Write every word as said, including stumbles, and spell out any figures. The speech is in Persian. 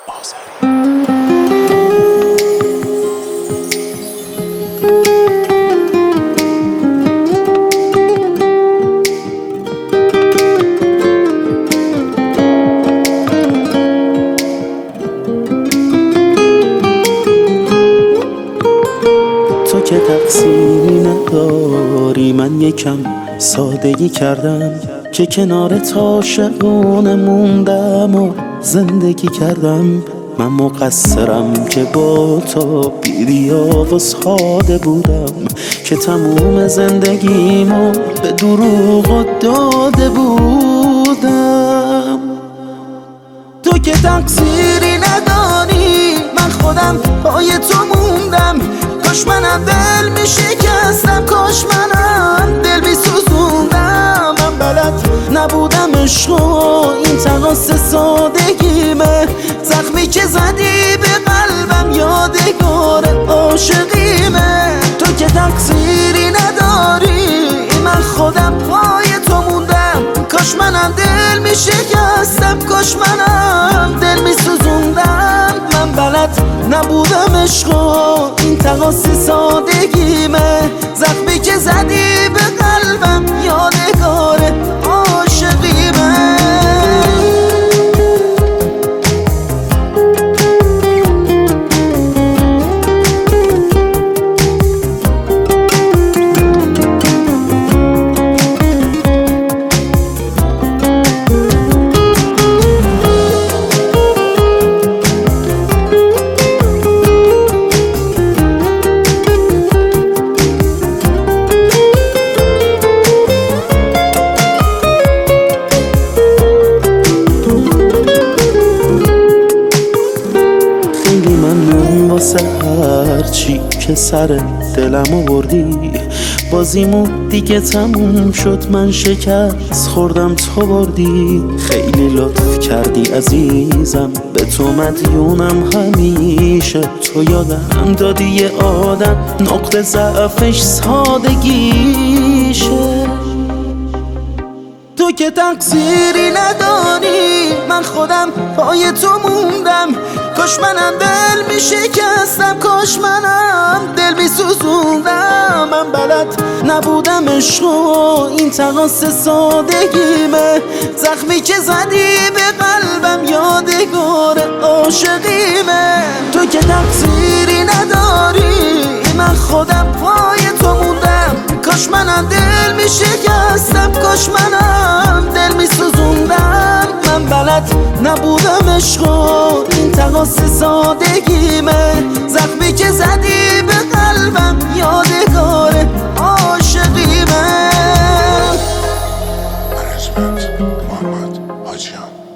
تو که تقصیری نداری، من یکم سادگی کردم که کنارت عاشقونه موندم و زندگی کردم. من مقصرم که با تو بی ریا و ساده بودم، که تموم زندگیمو به دروغ داده بودم. تو که تقصیری نداری، من خودم پای تو موندم. کاش منم دل می شکستم، کاش منم دل می سوزوندم. من بلد نبودم عشق و این تقاس سادگیمه، زخمی که زدی به قلبم یادگار عاشقیمه. تو که تقصیری نداری، من خودم پای تو موندم. کاش منم دل می شکستم، کاش منم دل می سوزوندم. من بلد نبودم عشق و این تقاسی سادگیمه، زخمی که زدی به قلبم یادگار عاشقیمه. هرچی که سر دلم آوردی، بازیمو دیگه تموم شد، من شکست خوردم تو بردی. خیلی لطف کردی عزیزم، به تو مدیونم همیشه. تو یادم دادی یه آدم نقطه ضعفش سادگیشه. تو که تقصیری نداری، من خودم پای تو موندم. کاش منم دل می شکستم، کاش منم دل می سوزوندم. من بلد نبودم عشق و این تقاس سادگیمه، زخمی که زدی به قلبم یادگار عاشقیمه. تو که تقصیری نداری، من خودم پای تو موندم. کاش منم دل می شکستم، کاش منم دل می سوزوندم. من بلد نبودم عشق و این تقاس سادگیمه، زخمی که زدی به قلبم یادگار عاشقیمه. منیجمنت محمد حاجیان.